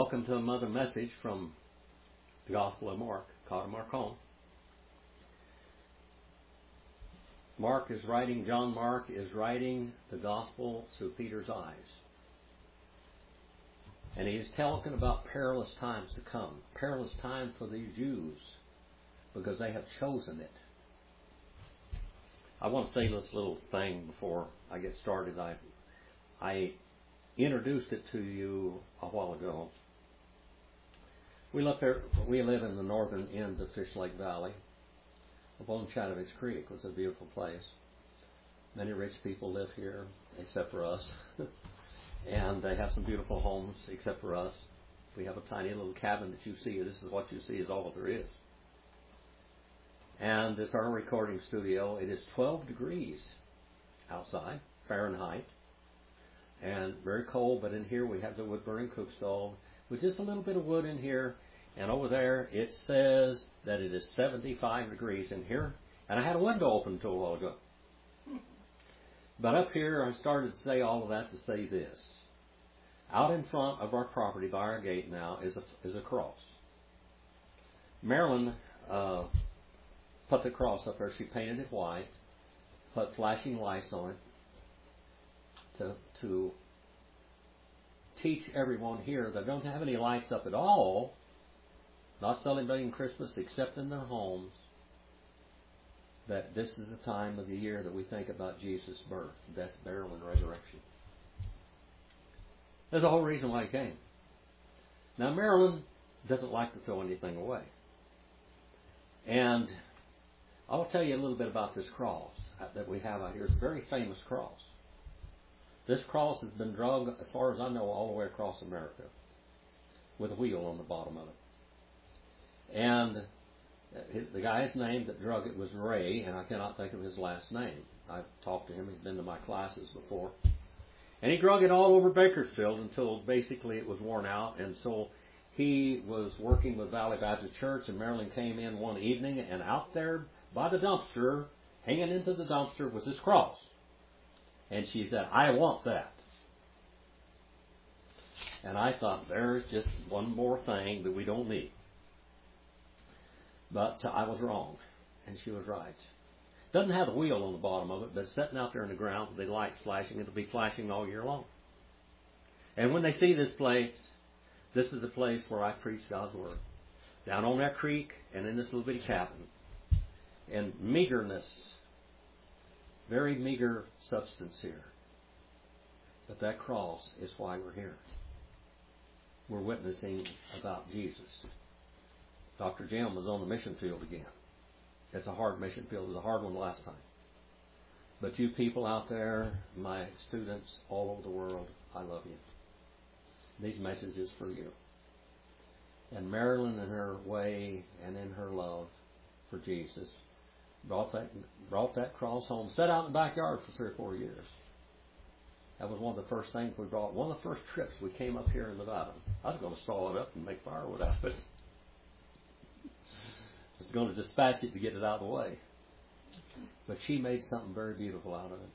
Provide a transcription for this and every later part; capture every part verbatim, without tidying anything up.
Welcome to another message from the Gospel of Mark, Carter Marcon. Mark is writing, John Mark is writing the Gospel through Peter's eyes. And he is talking about perilous times to come. Perilous time for the Jews because they have chosen it. I want to say this little thing before I get started. I, I introduced it to you a while ago. We live, there, we live in the northern end of Fish Lake Valley. Upon Chattanooga Creek was a beautiful place. Many rich people live here, except for us. And they have some beautiful homes, except for us. We have a tiny little cabin that you see. This is what you see is all there is. And this is our recording studio. It is twelve degrees outside, Fahrenheit. And very cold, but in here we have the wood-burning cook stove with just a little bit of wood in here. And over there it says that it is seventy-five degrees in here. And I had a window open until a while ago. But up here I started to say all of that to say this. Out in front of our property by our gate now is a, is a cross. Marilyn uh, put the cross up there. She painted it white, put flashing lights on it to, to teach everyone here that don't have any lights up at all, not celebrating Christmas except in their homes, that this is the time of the year that we think about Jesus' birth, death, burial, and resurrection. There's the whole reason why he came. Now, Marilyn doesn't like to throw anything away. And I'll tell you a little bit about this cross that we have out here. It's a very famous cross. This cross has been drug, as far as I know, all the way across America with a wheel on the bottom of it. And the guy's name that drug it was Ray, and I cannot think of his last name. I've talked to him. He's been to my classes before. And he drug it all over Bakersfield until basically it was worn out. And so he was working with Valley Baptist Church, and Marilyn came in one evening, and out there by the dumpster, hanging into the dumpster, was this cross. And she said, I want that. And I thought, there's just one more thing that we don't need. But uh, I was wrong, and she was right. Doesn't have a wheel on the bottom of it, but it's sitting out there in the ground with the lights flashing. It'll be flashing all year long. And when they see this place, this is the place where I preach God's Word. Down on that creek and in this little bitty cabin. And meagerness, very meager substance here. But that cross is why we're here. We're witnessing about Jesus. Doctor Jim was on the mission field again. It's a hard mission field. It was a hard one last time. But you people out there, my students all over the world, I love you. These messages for you. And Marilyn, in her way and in her love for Jesus, brought that brought that cross home. Sat out in the backyard for three or four years. That was one of the first things we brought. One of the first trips we came up here in Nevada. I was going to saw it up and make firewood out of it. I was going to dispatch it to get it out of the way. But she made something very beautiful out of it.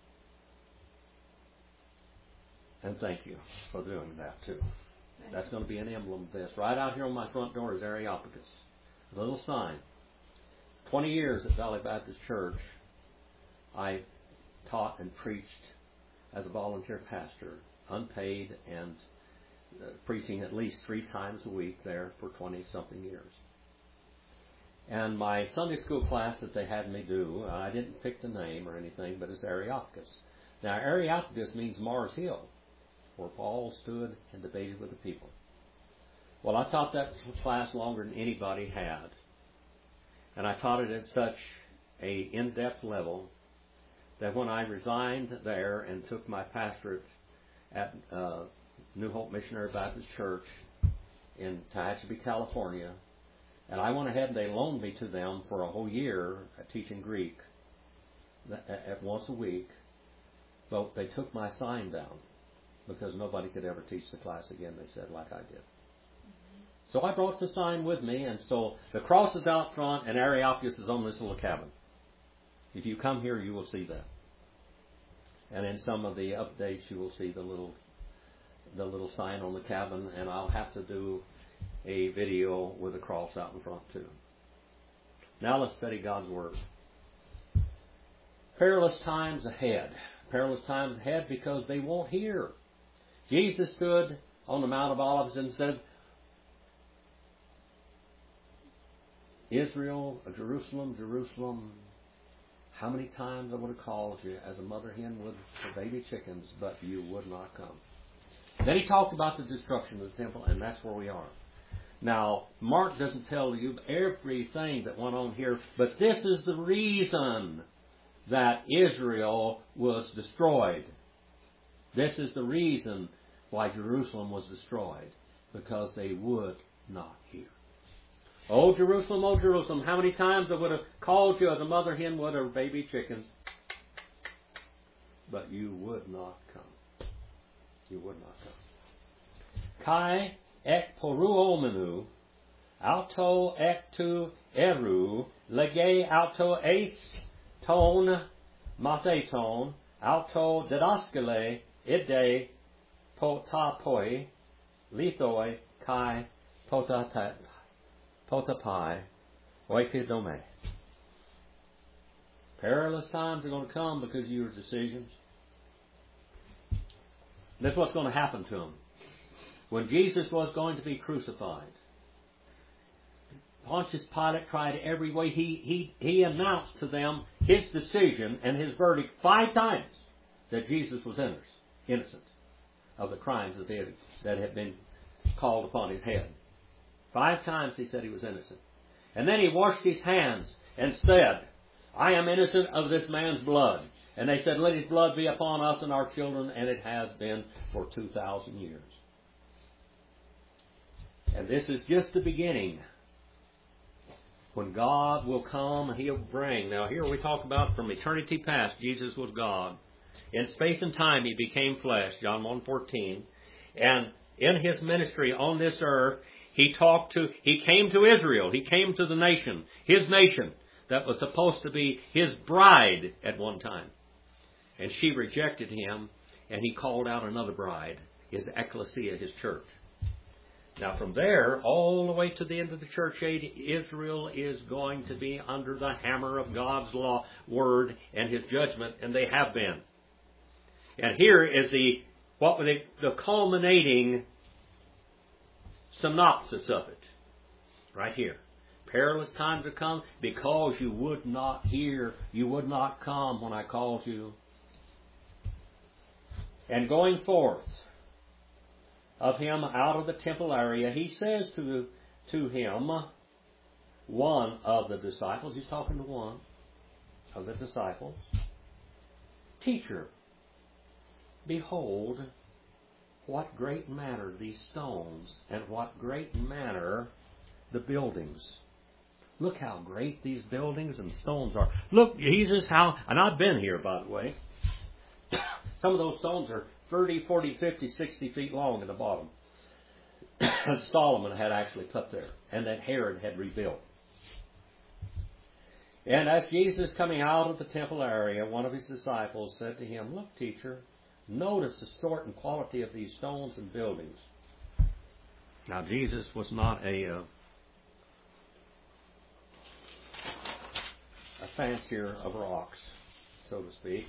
And thank you for doing that too. That's going to be an emblem of this. Right out here on my front door is Areopagus. A little sign. Twenty years at Valley Baptist Church, I taught and preached as a volunteer pastor, unpaid, and uh, preaching at least three times a week there for twenty-something years. And my Sunday school class that they had me do, I didn't pick the name or anything, but it's Areopagus. Now, Areopagus means Mars Hill, where Paul stood and debated with the people. Well, I taught that class longer than anybody had. And I taught it at such a in-depth level that when I resigned there and took my pastorate at uh, New Hope Missionary Baptist Church in Tehachapi, California, and I went ahead and they loaned me to them for a whole year teaching Greek at once a week, but they took my sign down because nobody could ever teach the class again, they said, like I did. So I brought the sign with me, and so the cross is out front, and Areopagus is on this little cabin. If you come here, you will see that. And in some of the updates, you will see the little the little sign on the cabin, and I'll have to do a video with a cross out in front too. Now let's study God's Word. Perilous times ahead. Perilous times ahead because they won't hear. Jesus stood on the Mount of Olives and said, Israel, Jerusalem, Jerusalem, how many times I would have called you as a mother hen would for baby chickens, but you would not come. Then he talked about the destruction of the temple, and that's where we are. Now, Mark doesn't tell you everything that went on here, but this is the reason that Israel was destroyed. This is the reason why Jerusalem was destroyed, because they would not hear. Oh, Jerusalem, oh, Jerusalem, how many times I would have called you as a mother hen would her baby chickens, but you would not come. You would not come. Kai ek poruomenu, auto ek tu eru, lege auto eis ton matheton, auto didaskale, ide potapoi, lithoi kai potapai, potapai, oikodome. Perilous times are going to come because of your decisions. That's what's going to happen to them. When Jesus was going to be crucified, Pontius Pilate tried every way. He, he, he announced to them his decision and his verdict five times that Jesus was innocent of the crimes that, they had, that had been called upon his head. Five times he said he was innocent. And then he washed his hands and said, I am innocent of this man's blood. And they said, let his blood be upon us and our children, and it has been for two thousand years. And this is just the beginning. When God will come and He'll bring. Now here we talk about from eternity past, Jesus was God. In space and time He became flesh, John one fourteen. And in His ministry on this earth, He talked to, He came to Israel. He came to the nation, His nation, that was supposed to be His bride at one time. And she rejected Him, and He called out another bride, His ecclesia, His church. Now from there, all the way to the end of the church age, Israel is going to be under the hammer of God's law, word, and His judgment, and they have been. And here is the, what were they, the culminating synopsis of it. Right here. Perilous times to come because you would not hear, you would not come when I called you. And going forth of him out of the temple area, he says to, to him, one of the disciples, he's talking to one of the disciples, Teacher, behold, what great matter these stones, and what great matter the buildings. Look how great these buildings and stones are. Look, Jesus, how, and I've been here, by the way. Some of those stones are thirty, forty, fifty, sixty feet long at the bottom. And Solomon had actually put there, and that Herod had rebuilt. And as Jesus coming out of the temple area, one of his disciples said to him, Look, teacher, notice the sort and quality of these stones and buildings. Now, Jesus was not a, uh, a fancier of rocks, so to speak.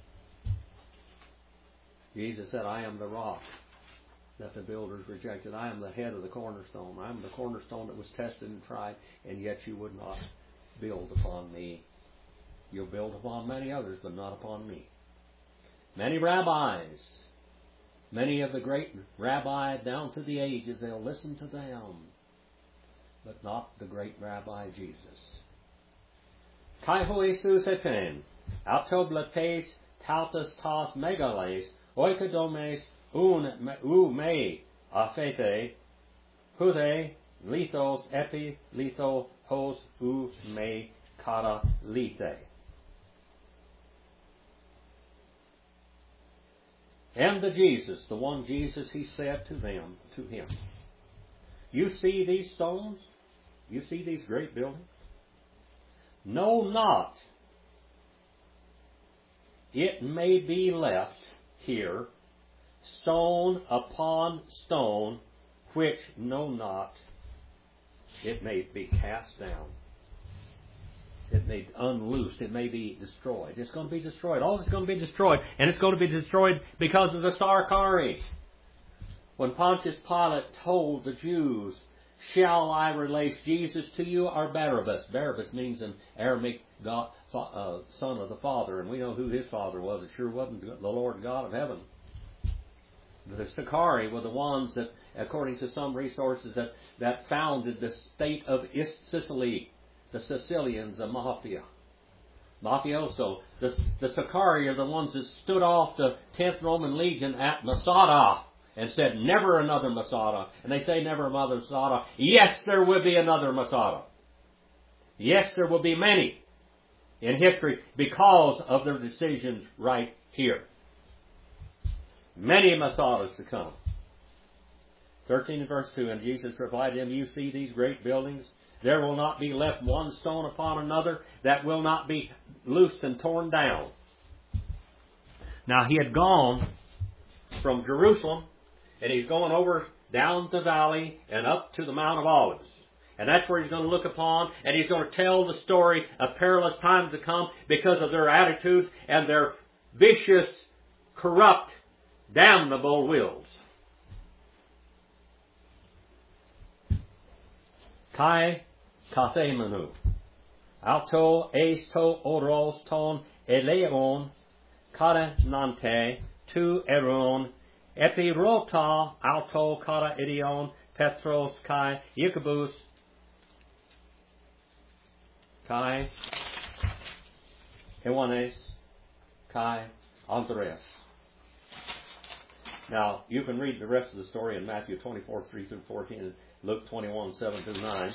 Jesus said, I am the rock that the builders rejected. I am the head of the cornerstone. I am the cornerstone that was tested and tried, and yet you would not build upon me. You'll build upon many others, but not upon me. Many rabbis, many of the great rabbis down to the ages, they'll listen to them, but not the great Rabbi Jesus. Kai ho Jesus epen, autoblates tautas tas megales, oikodomes un u me afete, hude lithos epi litho hos u me kata lithe. And the Jesus, the one Jesus, he said to them, to him, You see these stones? You see these great buildings? Know not, it may be left here stone upon stone, which know not, it may be cast down. It may be unloosed. It may be destroyed. It's going to be destroyed. All is going to be destroyed. And it's going to be destroyed because of the Sarkari. When Pontius Pilate told the Jews, shall I release Jesus to you or Barabbas? Barabbas means an Aramaic God, uh, son of the Father. And we know who his father was. It sure wasn't the Lord God of heaven. The Sicarii were the ones that, according to some resources, that, that founded the state of Sicily, the Sicilians, the Mafia. Mafioso. The, the Sicarii are the ones that stood off the tenth Roman Legion at Masada and said, never another Masada. And they say never another Masada. Yes, there will be another Masada. Yes, there will be many in history because of their decisions right here. Many Masadas to come. thirteen and verse two, and Jesus replied to them, you see these great buildings? There will not be left one stone upon another that will not be loosed and torn down. Now he had gone from Jerusalem, and he's going over down the valley and up to the Mount of Olives. And that's where he's going to look upon, and he's going to tell the story of perilous times to come because of their attitudes and their vicious, corrupt, damnable wills. Kai kathemenu. Auto esto oros ton eleon kara nante tu eron epirota auto kara idion petros kai Ichabus kai Ioannes kai Andreas. Now, you can read the rest of the story in Matthew twenty-four, three through fourteen, and Luke twenty-one, seven through nine.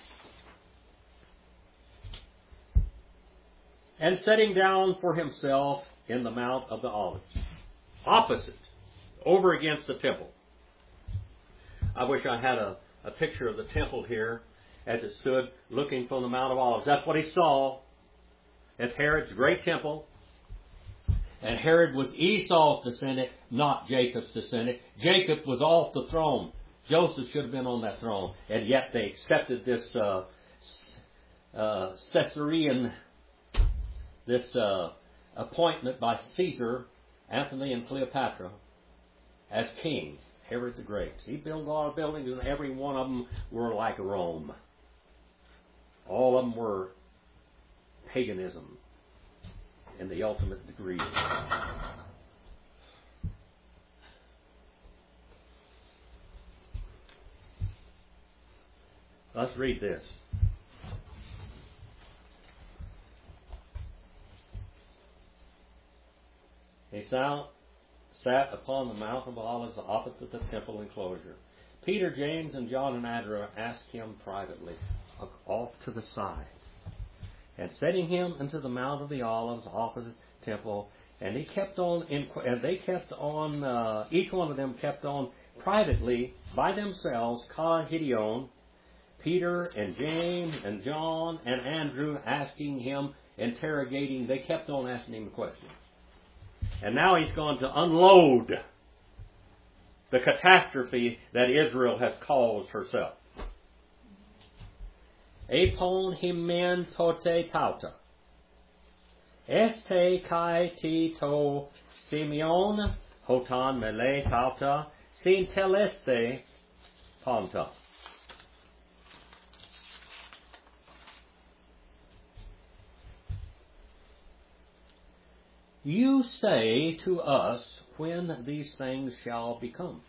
And setting down for himself in the Mount of the Olives, opposite, over against the temple. I wish I had a, a picture of the temple here as it stood looking from the Mount of Olives. That's what he saw as Herod's great temple. And Herod was Esau's descendant, not Jacob's descendant. Jacob was off the throne. Joseph should have been on that throne. And yet they accepted this uh, uh, Caesarean, this uh, appointment by Caesar, Antony and Cleopatra, as king, Herod the Great. He built a lot of buildings, and every one of them were like Rome. All of them were paganism in the ultimate degree. Let's read this. He sat upon the Mount of Olives opposite the temple enclosure. Peter, James, and John and Andrew asked him privately, off to the side, and setting him into the Mount of the Olives opposite the temple, and he kept on, in, and they kept on, uh, each one of them kept on privately by themselves, Kala Hideon, Peter and James and John and Andrew asking him, interrogating, they kept on asking him a question. And now he's going to unload the catastrophe that Israel has caused herself. Epon himen tote tauta. Este kai ti to Simeon hotan mele tauta sin teleste ponta. You say to us when these things shall become.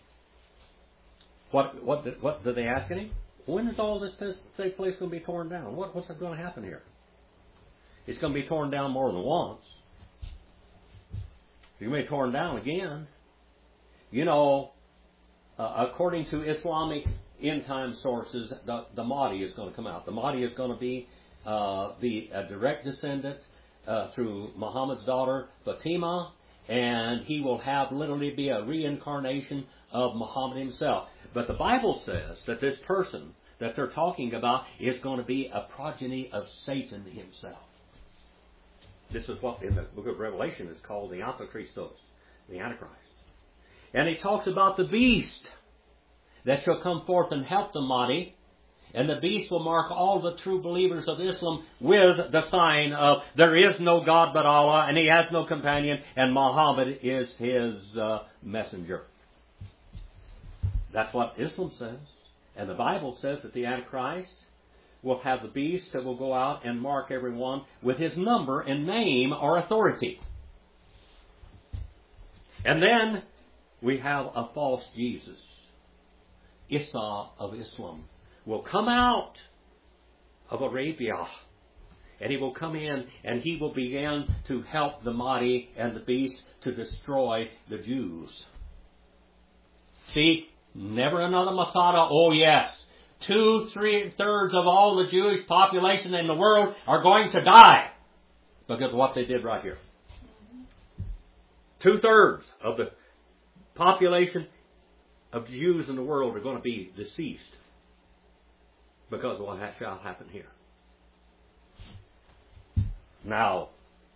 What what what did they ask him? When is all this take place going to be torn down? What, what's going to happen here? It's going to be torn down more than once. It's going to be torn down again. You know, uh, according to Islamic end-time sources, the, the Mahdi is going to come out. The Mahdi is going to be uh, the a direct descendant uh, through Muhammad's daughter, Fatima, and he will have literally be a reincarnation of Muhammad himself. But the Bible says that this person that they're talking about is going to be a progeny of Satan himself. This is what in the book of Revelation is called the Antichristos, the Antichrist. And he talks about the beast that shall come forth and help the Mahdi. And the beast will mark all the true believers of Islam with the sign of there is no God but Allah, and he has no companion, and Muhammad is his uh, messenger. That's what Islam says. And the Bible says that the Antichrist will have the beast that will go out and mark everyone with his number and name or authority. And then we have a false Jesus. Isa of Islam will come out of Arabia, and he will come in and he will begin to help the Mahdi and the beast to destroy the Jews. See, never another Masada. Oh yes, two, three thirds of all the Jewish population in the world are going to die because of what they did right here. Two thirds of the population of Jews in the world are going to be deceased because of what shall happen here. Now,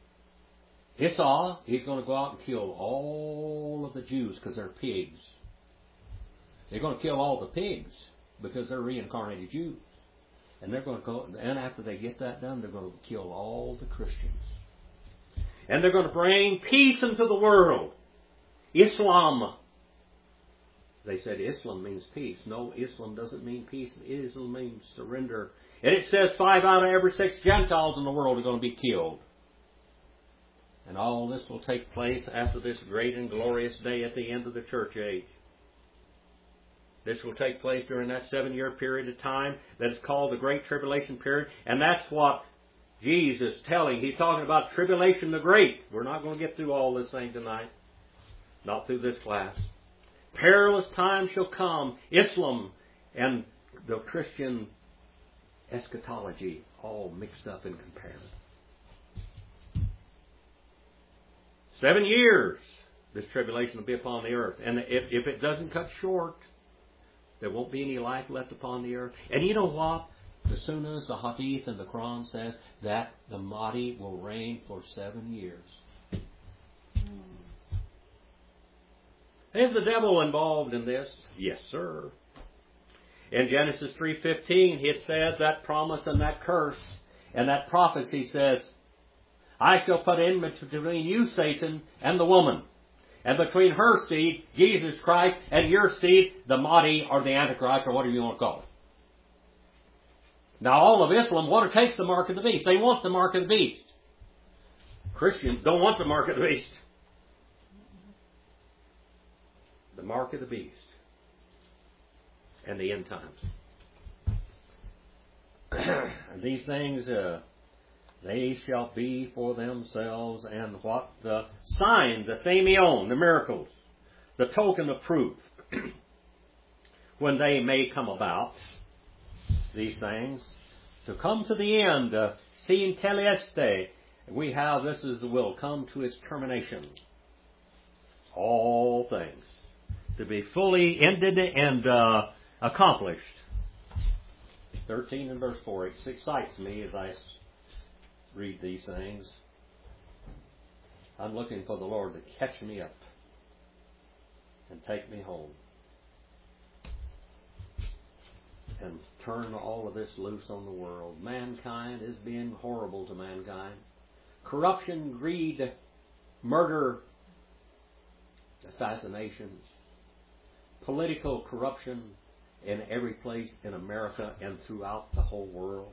Isa, he's going to go out and kill all of the Jews because they're pigs. They're going to kill all the pigs because they're reincarnated Jews. And they're going to go, and after they get that done, they're going to kill all the Christians. And they're going to bring peace into the world. Islam. They said Islam means peace. No, Islam doesn't mean peace. Islam means surrender. And it says five out of every six Gentiles in the world are going to be killed. And all this will take place after this great and glorious day at the end of the church age. This will take place during that seven-year period of time that is called the Great Tribulation Period. And that's what Jesus is telling. He's talking about tribulation the great. We're not going to get through all this thing tonight. Not through this class. Perilous times shall come. Islam and the Christian eschatology all mixed up and compared. Seven years this tribulation will be upon the earth. And if, if it doesn't cut short, there won't be any life left upon the earth. And you know what? The Sunnahs, the Hadith, and the Quran says that the Mahdi will reign for seven years. Is the devil involved in this? Yes, sir. In Genesis three fifteen, it says that promise and that curse and that prophecy says, I shall put enmity between you, Satan, and the woman, and between her seed, Jesus Christ, and your seed, the Mahdi or the Antichrist, or whatever you want to call it. Now, all of Islam want to take the mark of the beast. They want the mark of the beast. Christians don't want the mark of the beast. The mark of the beast and the end times. And these things, uh, they shall be for themselves, and what the sign, the semion, the miracles, the token of proof, when they may come about, these things, to come to the end, uh, sin teleste, we have, this is the will, come to its termination. All things. To be fully ended and uh, accomplished. thirteen and verse four. It excites me as I read these things. I'm looking for the Lord to catch me up and take me home. And turn all of this loose on the world. Mankind is being horrible to mankind. Corruption, greed, murder, assassinations, political corruption in every place in America and throughout the whole world.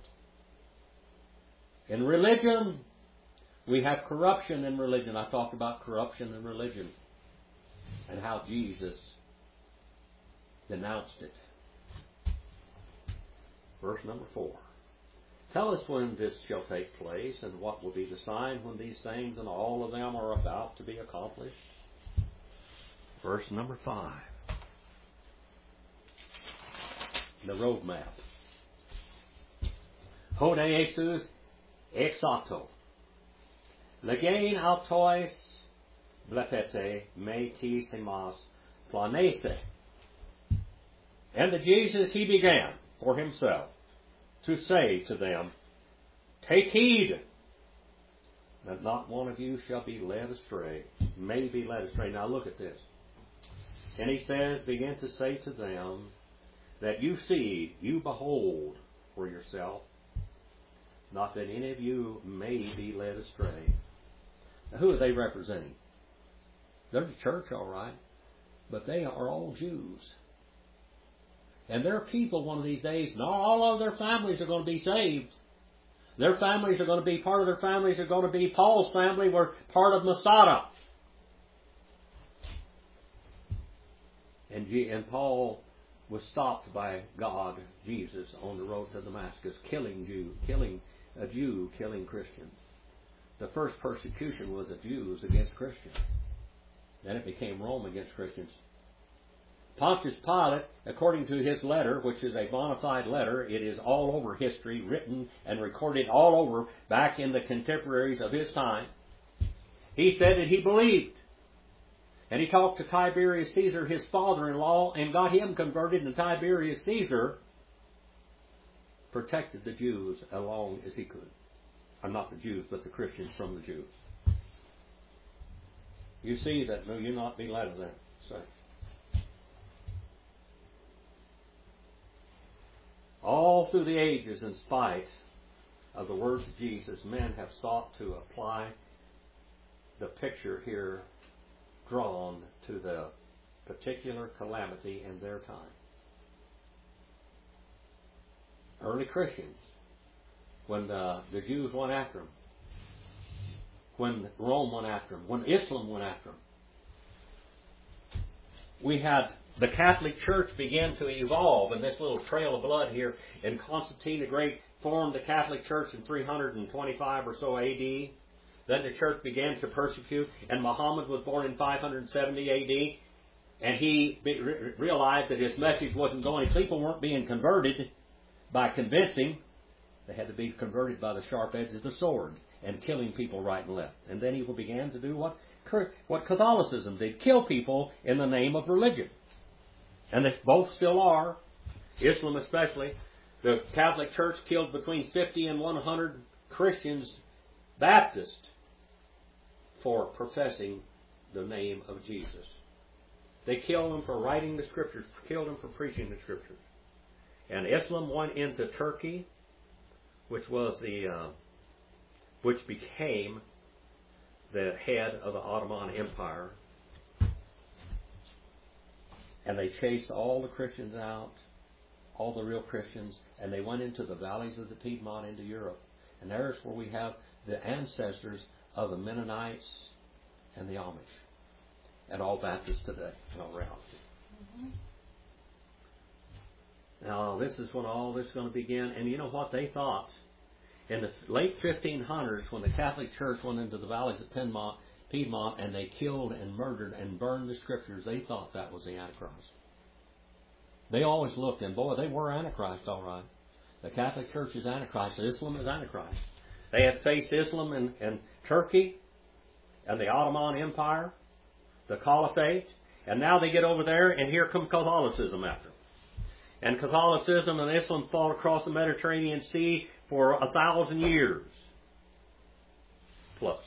In religion, we have corruption in religion. I talked about corruption in religion and how Jesus denounced it. Verse number four. Tell us when this shall take place, and what will be the sign when these things and all of them are about to be accomplished. Verse number five. The roadmap. Hode Jesus exato. Legain autois blepete me tis hemas planese. And the Jesus he began for himself to say to them, take heed that not one of you shall be led astray, may be led astray. Now look at this. And he says, begin to say to them, that you see, you behold for yourself, not that any of you may be led astray. Now, who are they representing? They're the church, all right, but they are all Jews. And their people one of these days, not all of their families are going to be saved. Their families are going to be, part of their families are going to be, Paul's family were part of Masada. And, G, and Paul was stopped by God, Jesus, on the road to Damascus, killing Jew, killing a Jew, killing Christians. The first persecution was of Jews against Christians. Then it became Rome against Christians. Pontius Pilate, according to his letter, which is a bona fide letter, it is all over history, written and recorded all over back in the contemporaries of his time. He said that he believed. And he talked to Tiberius Caesar, his father-in-law, and got him converted, and Tiberius Caesar protected the Jews as long as he could. Or not the Jews, but the Christians from the Jews. You see that, no, you not be led of them. So, all through the ages, in spite of the words of Jesus, men have sought to apply the picture here drawn to the particular calamity in their time. Early Christians, when the, the Jews went after them, when Rome went after them, when Islam went after them, we had the Catholic Church began to evolve in this little trail of blood here. And Constantine the Great formed the Catholic Church in three hundred twenty-five or so A D. Then the church began to persecute, and Muhammad was born in five hundred seventy A D. And he realized that his message wasn't going. People weren't being converted by convincing. They had to be converted by the sharp edge of the sword and killing people right and left. And then he began to do what, what Catholicism did, kill people in the name of religion. And they both still are, Islam especially. The Catholic Church killed between fifty and one hundred Christians, Baptists, for professing the name of Jesus. They killed them for writing the Scriptures, killed them for preaching the Scriptures. And Islam went into Turkey, which was the, uh, which became the head of the Ottoman Empire. And they chased all the Christians out, all the real Christians, and they went into the valleys of the Piedmont into Europe. And there's where we have the ancestors of the Mennonites and the Amish, and all Baptists today, in all reality. Mm-hmm. Now, this is when all this is going to begin. And you know what they thought? In the late fifteen hundreds, when the Catholic Church went into the valleys of Piedmont, Piedmont and they killed and murdered and burned the Scriptures, they thought that was the Antichrist. They always looked, and boy, they were Antichrist, all right. The Catholic Church is Antichrist. Islam is Antichrist. They had faced Islam in, in Turkey and the Ottoman Empire, the Caliphate, and now they get over there, and here comes Catholicism after them. And Catholicism and Islam fought across the Mediterranean Sea for a thousand years plus.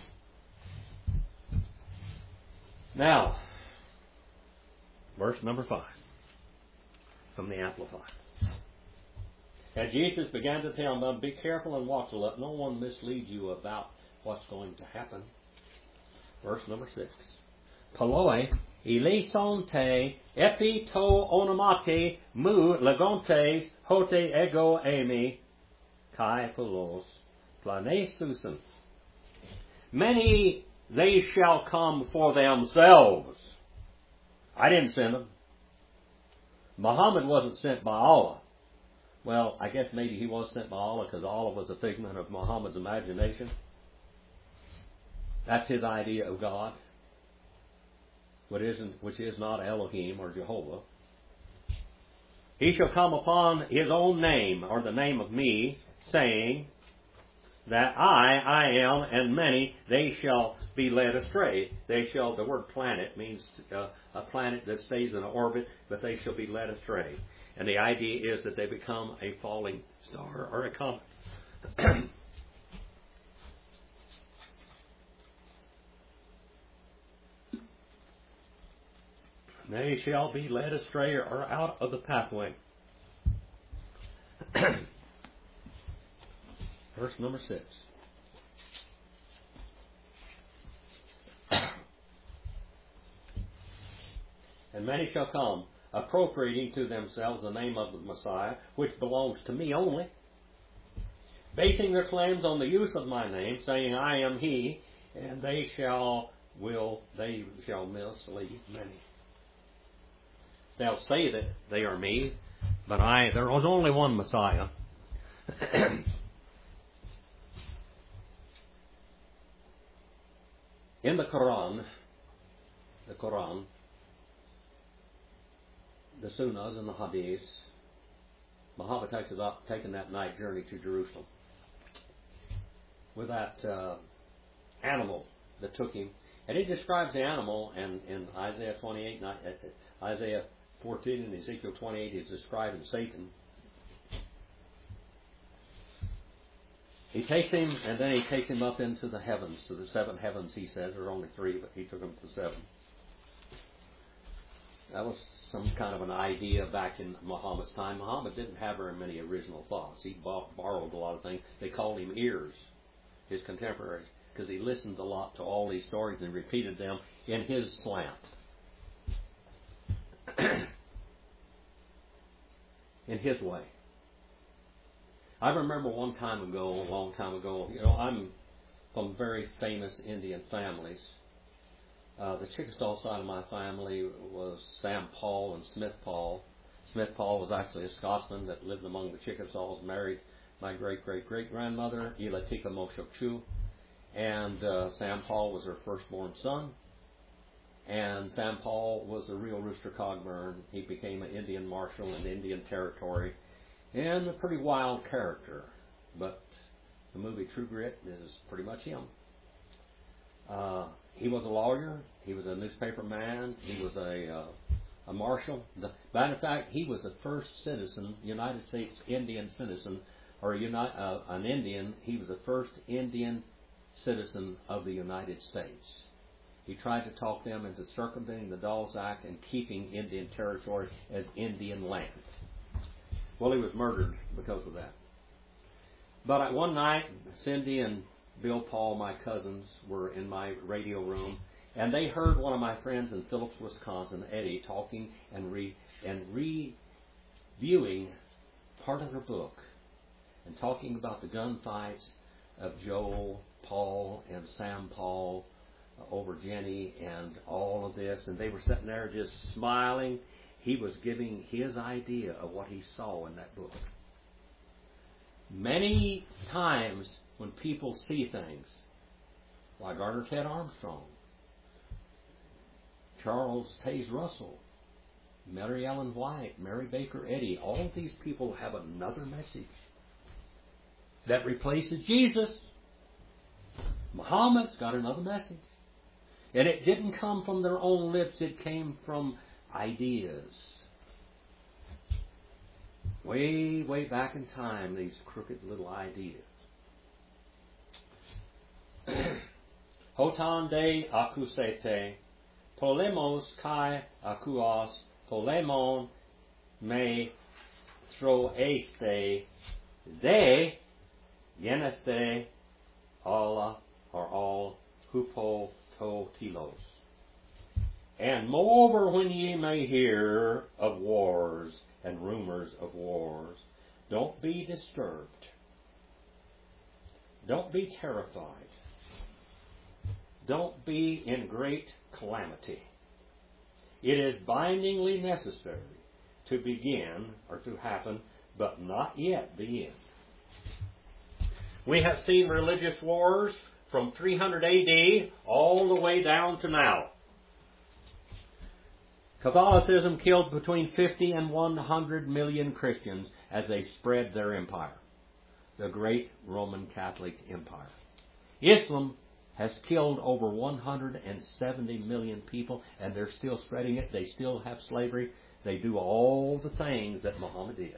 Now, verse number five from the Amplified. And Jesus began to tell them, be careful and watch, let no one mislead you about what's going to happen. Verse number six. Poloi eleison te epi to onomate mu legontes hote ego emi kai polos planesusen. Many they shall come for themselves. I didn't send them. Muhammad wasn't sent by Allah. Well, I guess maybe he was sent by Allah because Allah was a figment of Muhammad's imagination. That's his idea of God, which isn't, which is not Elohim or Jehovah. He shall come upon his own name, or the name of me, saying that I, I am, and many, they shall be led astray. They shall, the word planet means uh, a planet that stays in an orbit, but they shall be led astray. And the idea is that they become a falling star or a comet. They shall be led astray or out of the pathway. Verse number six. And many shall come, appropriating to themselves the name of the Messiah, which belongs to me only, basing their claims on the use of my name, saying, I am he, and they shall will they shall mislead many. They'll say that they are me, but I there was only one Messiah. In the Quran, the Quran, the Sunnahs and the Hadiths, Muhammad takes about taking that night journey to Jerusalem with that uh, animal that took him, and he describes the animal, and in Isaiah twenty-eight, Isaiah fourteen, and Ezekiel twenty-eight, he's describing Satan. He takes him, and then he takes him up into the heavens, to the seven heavens, he says. There are only three, but he took him to seven. That was some kind of an idea back in Muhammad's time. Muhammad didn't have very many original thoughts. He borrowed a lot of things. They called him ears, his contemporaries, because he listened a lot to all these stories and repeated them in his slant. In his way. I remember one time ago, a long time ago, you know, I'm from very famous Indian families. Uh, the Chickasaw side of my family was Sam Paul and Smith Paul. Smith Paul was actually a Scotsman that lived among the Chickasaws, married my great-great-great-grandmother, Ilatika Moshokchu, and uh, Sam Paul was her firstborn son. And Sam Paul was a real Rooster Cogburn. He became an Indian marshal in Indian Territory, and a pretty wild character. But the movie True Grit is pretty much him. Uh, he was a lawyer. He was a newspaper man. He was a uh, a marshal. The, matter of fact, he was the first citizen, United States Indian citizen, or uni- uh, an Indian. He was the first Indian citizen of the United States. He tried to talk them into circumventing the Dawes Act and keeping Indian Territory as Indian land. Well, he was murdered because of that. But at one night, Cindy and Bill Paul, my cousins, were in my radio room, and they heard one of my friends in Phillips, Wisconsin, Eddie, talking and re and reviewing part of her book and talking about the gunfights of Joel, Paul, and Sam Paul over Jenny and all of this, and they were sitting there just smiling. He was giving his idea of what he saw in that book. Many times when people see things, like Garner Ted Armstrong, Charles Taze Russell, Mary Ellen White, Mary Baker Eddy, all of these people have another message that replaces Jesus. Muhammad's got another message. And it didn't come from their own lips, it came from ideas. Way, way back in time, these crooked little ideas. Hotan de acusete, polemos kai akuos, polemon me throeste, de yeneste alla or all hupo to telos. And moreover, when ye may hear of wars and rumors of wars, don't be disturbed. Don't be terrified. Don't be in great calamity. It is bindingly necessary to begin or to happen, but not yet the end. We have seen religious wars from three hundred A D all the way down to now. Catholicism killed between fifty and one hundred million Christians as they spread their empire, the great Roman Catholic Empire. Islam has killed over one hundred seventy million people, and they're still spreading it. They still have slavery. They do all the things that Muhammad did.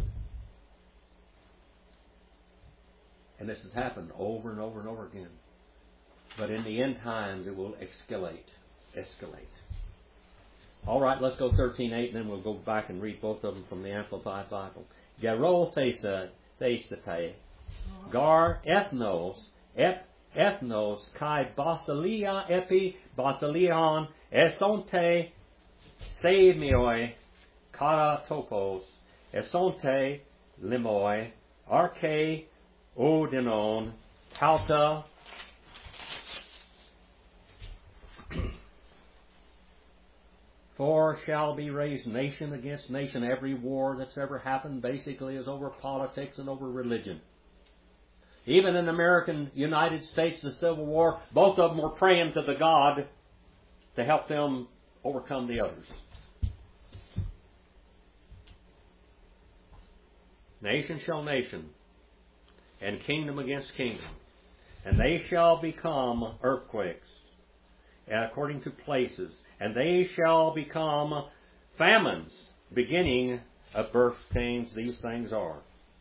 And this has happened over and over and over again. But in the end times, it will escalate. Escalate. All right, let's go thirteen eight, and then we'll go back and read both of them from the Amplified Bible. Gerol thesa thesate, gar ethnos, ep ethnos kai basilia epi basilion esonte semioi kara topos esonte limoi arche odinon Talta. For shall be raised nation against nation. Every war that's ever happened basically is over politics and over religion. Even in the American United States, the Civil War, both of them were praying to the God to help them overcome the others. Nation shall nation, and kingdom against kingdom. And they shall become earthquakes, according to places. And they shall become famines, beginning of birth pains. These things are.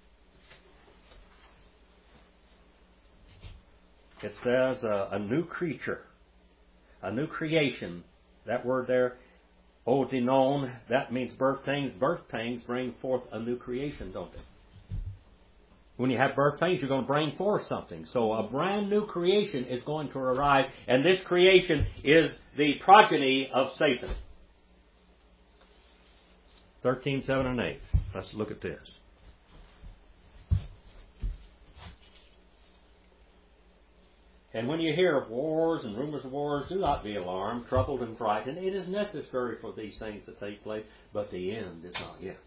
It says uh, a new creature, a new creation. That word there, odinon, that means birth pains. Birth pains bring forth a new creation, don't they? When you have birth pains, you're going to bring forth something. So a brand new creation is going to arrive, and this creation is the progeny of Satan. thirteen, seven, and eight. Let's look at this. And when you hear of wars and rumors of wars, do not be alarmed, troubled, and frightened. It is necessary for these things to take place, but the end is not yet.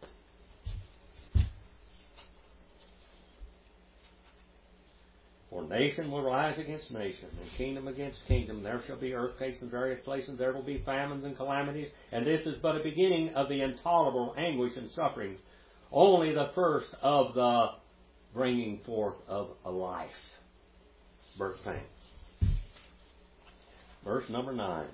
For nation will rise against nation, and kingdom against kingdom. There shall be earthquakes in various places. There will be famines and calamities. And this is but a beginning of the intolerable anguish and suffering. Only the first of the bringing forth of a life. Birth pains. Verse number nine.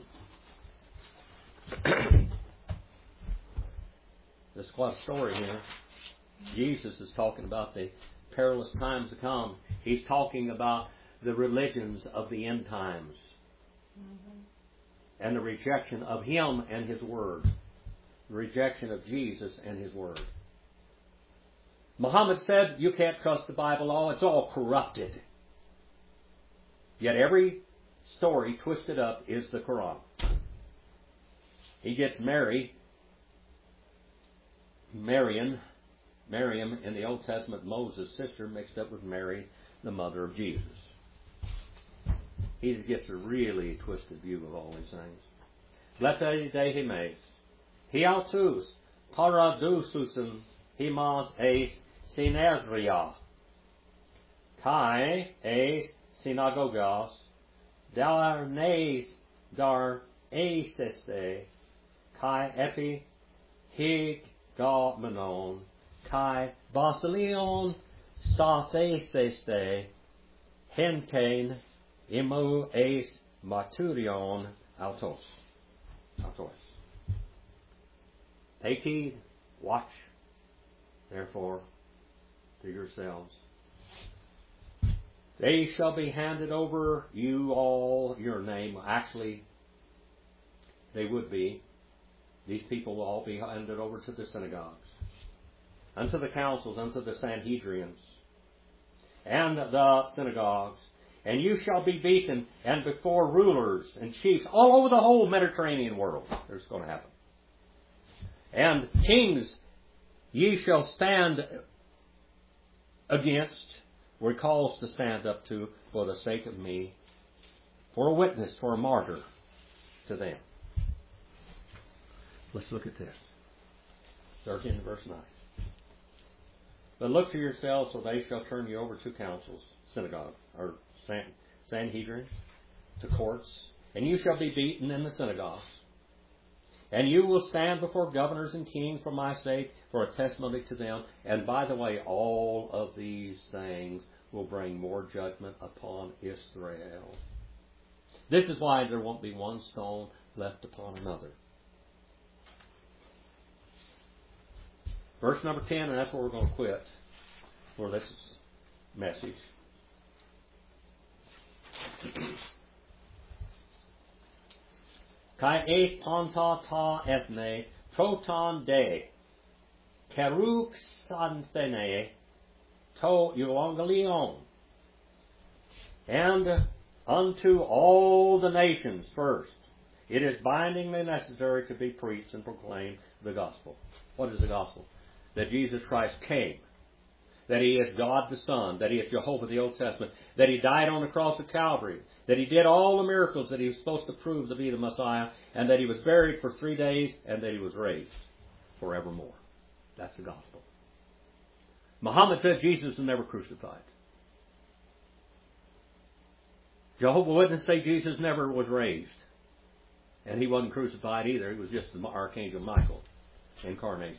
There's quite a story here. Jesus is talking about the perilous times to come. He's talking about the religions of the end times. Mm-hmm. And the rejection of Him and His Word. The rejection of Jesus and His Word. Muhammad said, you can't trust the Bible at all. It's all corrupted. Yet every story twisted up is the Quran. He gets Mary, Marian, Miriam in the Old Testament, Moses' sister, mixed up with Mary, the mother of Jesus. He gets a really twisted view of all these things. Lete dehimes, hiautus, paradususen, himas eis sinezria, kai eis synagogas, dar nes dar eisteste, kai epi hig ga menon, kai basilion statheseste, henkein imu eis marturion autos. Autos. Take heed, watch, therefore, to yourselves. They shall be handed over you all your name. Actually, they would be. These people will all be handed over to the synagogues, unto the councils, unto the Sanhedrians, and the synagogues. And you shall be beaten, and before rulers and chiefs all over the whole Mediterranean world. It's going to happen. And kings ye shall stand against, were calls to stand up to, for the sake of me, for a witness, for a martyr to them. Let's look at this. thirteen verse nine. But look to yourselves, so they shall turn you over to councils, synagogue, or San, Sanhedrin, to courts, and you shall be beaten in the synagogues. And you will stand before governors and kings for my sake, for a testimony to them. And by the way, all of these things will bring more judgment upon Israel. This is why there won't be one stone left upon another. Verse number ten, and that's where we're going to quit for this message. Kai es panta ta ethne, proton de, kerux santhene, to euangelion. And unto all the nations first, it is bindingly necessary to be preached and proclaim the gospel. What is the gospel? That Jesus Christ came. That He is God the Son. That He is Jehovah the Old Testament. That He died on the cross of Calvary. That He did all the miracles that He was supposed to prove to be the Messiah. And that He was buried for three days. And that He was raised forevermore. That's the gospel. Muhammad said Jesus was never crucified. Jehovah's Witnesses say Jesus never was raised. And He wasn't crucified either. He was just the Archangel Michael incarnate.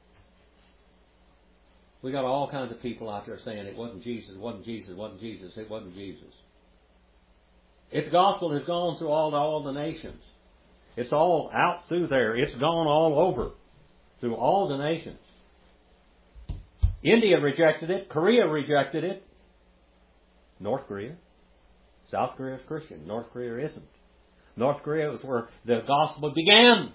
We got all kinds of people out there saying it wasn't Jesus, it wasn't Jesus, it wasn't Jesus, it wasn't Jesus. Its gospel has gone through all, all the nations. It's all out through there. It's gone all over through all the nations. India rejected it. Korea rejected it. North Korea. South Korea is Christian. North Korea isn't. North Korea was where the gospel began.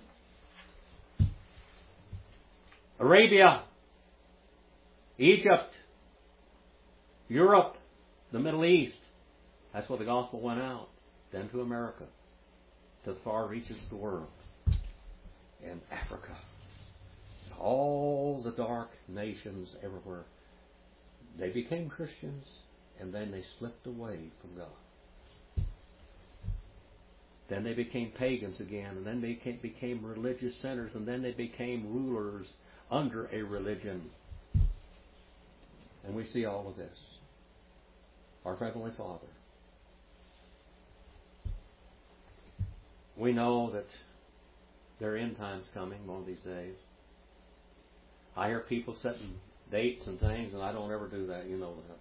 Arabia, Egypt, Europe, the Middle East. That's where the gospel went out. Then to America, to the far reaches of the world, and Africa. All the dark nations everywhere. They became Christians, and then they slipped away from God. Then they became pagans again, and then they became, became religious centers, and then they became rulers under a religion. And we see all of this. Our Heavenly Father. We know that there are end times coming one of these days. I hear people setting dates and things, and I don't ever do that. You know that.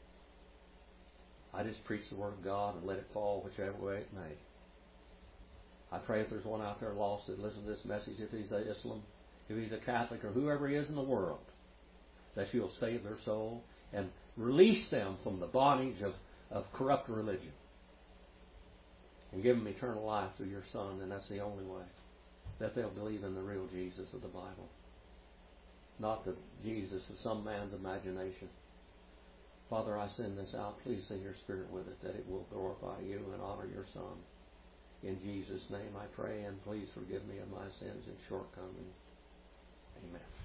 I just preach the Word of God and let it fall whichever way it may. I pray if there's one out there lost that listens to this message, if he's a Islam, if he's a Catholic, or whoever he is in the world, that you'll save their soul and release them from the bondage of, of corrupt religion and give them eternal life through your Son, and that's the only way that they'll believe in the real Jesus of the Bible, not the Jesus of some man's imagination. Father, I send this out. Please send your Spirit with it, that it will glorify you and honor your Son. In Jesus' name I pray, and please forgive me of my sins and shortcomings. Amen.